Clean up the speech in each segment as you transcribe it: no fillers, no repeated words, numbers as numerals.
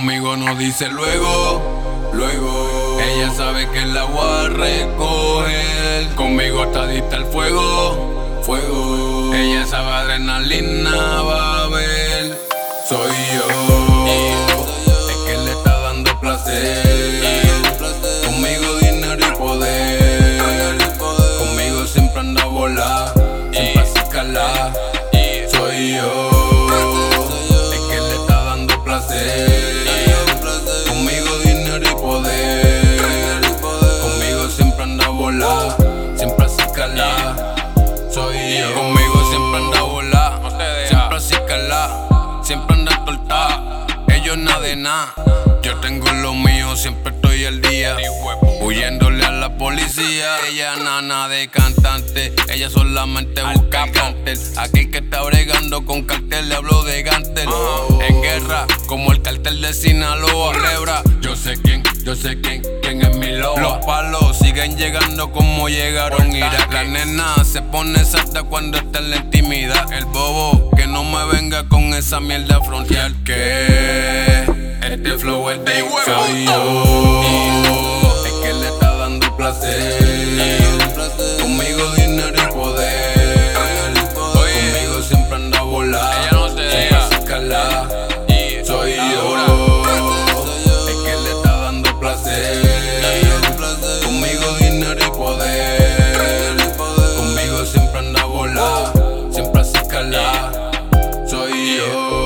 conmigo no dice luego. Ella sabe que la voy a recoger. Conmigo está dista el fuego. Ella sabe adrenalina va a ver. Soy yo, es que le está dando placer. Conmigo dinero y poder. Conmigo siempre anda a volar, siempre así cala. Soy yo, es que le está dando placer. Conmigo dinero y poder. Conmigo siempre anda a volar, siempre así cala. Soy yo, conmigo siempre anda a volar, siempre así cala. Siempre anda tortada, ellos nada de nada. Yo tengo lo mío, siempre estoy al día. Huyéndole a la policía. Ella nana de cantante, ella solamente busca el cartel. Aquel que está bregando con cartel, le hablo de Gantel. En guerra, como el cartel de Sinaloa. Lebra, yo sé quién es mi loba. Los palos siguen llegando como llegaron Irak. La nena se pone salta cuando está en la intimidad. El bobo que no me venga con esa mierda frontal. Que este flow es de soy yo, es que le está dando placer. Conmigo dinero y poder. Conmigo siempre anda a volar, siempre así cala. Soy yo, es que le está dando placer. Conmigo dinero y poder. Conmigo siempre anda a volar, siempre así cala. Soy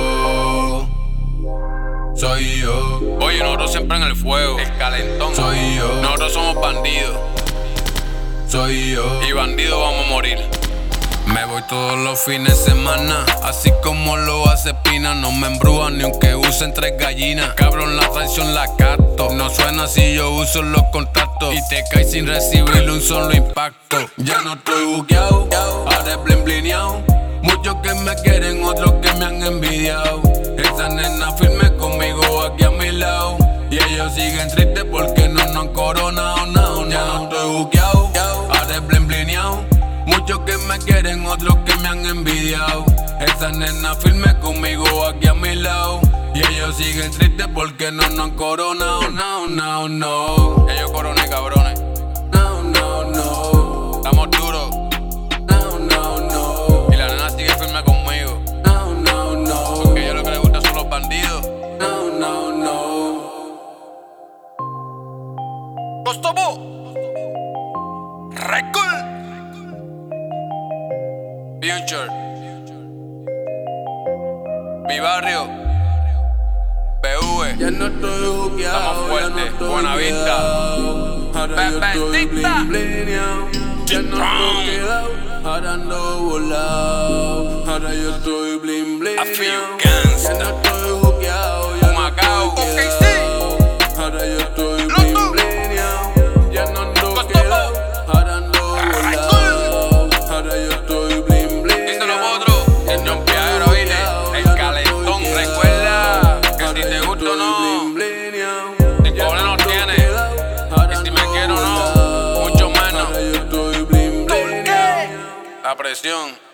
yo. Oye, nosotros siempre en el fuego, el calentón. Soy yo. Nosotros somos bandidos. Soy yo. Y bandidos vamos a morir. Me voy todos los fines de semana, así como lo hace Pina. No me embrujan ni aunque usen 3 gallinas. Cabrón, la traición la capto. No suena si yo uso los contactos. Y te caes sin recibir un solo impacto. Ya no estoy buqueado, ahora es blin blineado. Muchos que me quieren, otros que me han envidiado. Esa nena firme conmigo aquí a mi lado. Y ellos siguen tristes porque no han coronado, no. Ya no estoy buqueado, ahora es blin blineado. Muchos que me quieren, otros que me han envidiado. Esa nena firme conmigo aquí a mi lado. Y ellos siguen tristes porque no han coronado, no. Ellos coroné, cabrones. No. Estamos duros. No. Y la nena sigue firme conmigo. No. Porque a ella lo que le gusta son los bandidos. No. Costobo Record Future, mi barrio, BV. Ya no estoy buqueado, estamos fuertes, Buenavista, Pepecita. Ya no estoy quedado, ahora ando volado. Ahora yo estoy blin blin. I feel Ya no gangsta, estoy buqueado, ya no Humacao, estoy OKC. quedado. Ahora yo estoy blin blin. Ya no ando quedado, ahora ando volado. Ahora yo estoy blin blin. Dice los otros, el John Piadero, ¿viste? El calentón, recuerda que si te gusta o no, si pobre no tiene, y si me quiero o no, mucho menos. La presión.